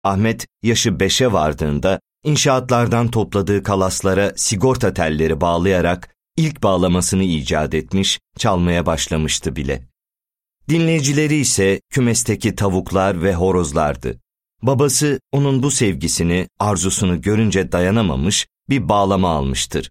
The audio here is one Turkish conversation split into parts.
Ahmet yaşı 5'e vardığında inşaatlardan topladığı kalaslara sigorta telleri bağlayarak ilk bağlamasını icat etmiş, çalmaya başlamıştı bile. Dinleyicileri ise kümesteki tavuklar ve horozlardı. Babası onun bu sevgisini, arzusunu görünce dayanamamış, bir bağlama almıştır.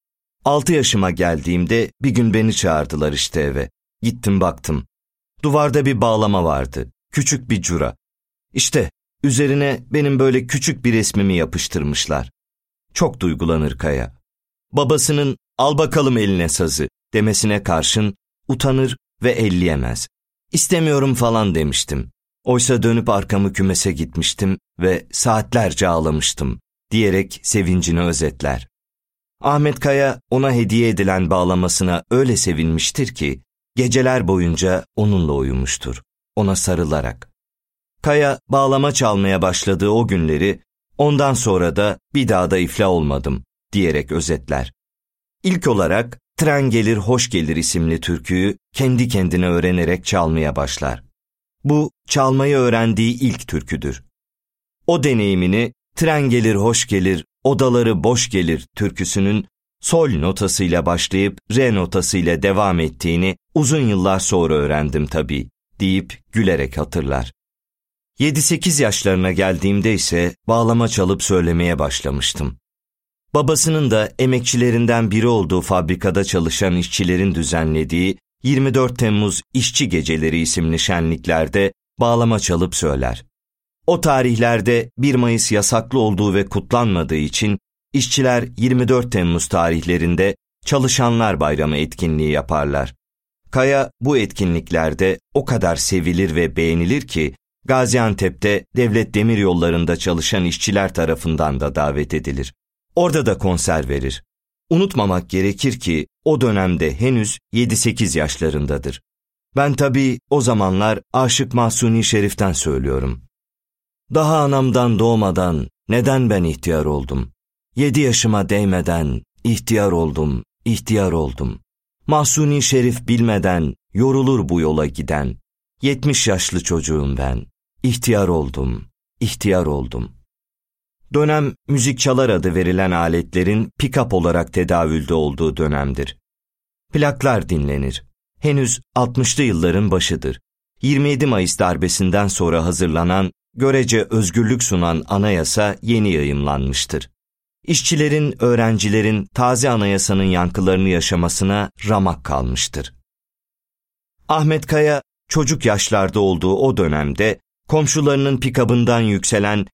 6 yaşıma geldiğimde bir gün beni çağırdılar işte eve. Gittim baktım. Duvarda bir bağlama vardı, küçük bir cura. İşte üzerine benim böyle küçük bir resmimi yapıştırmışlar. Çok duygulanır Kaya. Babasının "al bakalım eline sazı" demesine karşın utanır ve elleyemez. "İstemiyorum" falan demiştim. Oysa dönüp arkamı kümese gitmiştim ve saatlerce ağlamıştım diyerek sevincini özetler. Ahmet Kaya ona hediye edilen bağlamasına öyle sevinmiştir ki geceler boyunca onunla uyumuştur, ona sarılarak. Kaya bağlama çalmaya başladığı o günleri ondan sonra da bir daha da iflah olmadım diyerek özetler. İlk olarak "Tren gelir hoş gelir" isimli türküyü kendi kendine öğrenerek çalmaya başlar. Bu çalmayı öğrendiği ilk türküdür. O deneyimini "Tren gelir hoş gelir, odaları boş gelir" türküsünün sol notasıyla başlayıp re notasıyla devam ettiğini uzun yıllar sonra öğrendim tabii deyip gülerek hatırlar. 7-8 yaşlarına geldiğimde ise bağlama çalıp söylemeye başlamıştım. Babasının da emekçilerinden biri olduğu fabrikada çalışan işçilerin düzenlediği 24 Temmuz İşçi Geceleri isimli şenliklerde bağlama çalıp söyler. O tarihlerde 1 Mayıs yasaklı olduğu ve kutlanmadığı için işçiler 24 Temmuz tarihlerinde Çalışanlar Bayramı etkinliği yaparlar. Kaya bu etkinliklerde o kadar sevilir ve beğenilir ki Gaziantep'te devlet demiryollarında çalışan işçiler tarafından da davet edilir. Orada da konser verir. Unutmamak gerekir ki o dönemde henüz 7-8 yaşlarındadır. Ben tabii o zamanlar Aşık Mahsuni Şerif'ten söylüyorum. Daha anamdan doğmadan neden ben ihtiyar oldum? 7 yaşıma değmeden ihtiyar oldum, ihtiyar oldum. Mahsuni Şerif bilmeden yorulur bu yola giden. 70 yaşlı çocuğum ben, ihtiyar oldum, ihtiyar oldum. Dönem müzik çalar adı verilen aletlerin pick-up olarak tedavülde olduğu dönemdir. Plaklar dinlenir. Henüz 60'lı yılların başıdır. 27 Mayıs darbesinden sonra hazırlanan, görece özgürlük sunan anayasa yeni yayımlanmıştır. İşçilerin, öğrencilerin taze anayasanın yankılarını yaşamasına ramak kalmıştır. Ahmet Kaya, çocuk yaşlarda olduğu o dönemde komşularının pikabından yükselen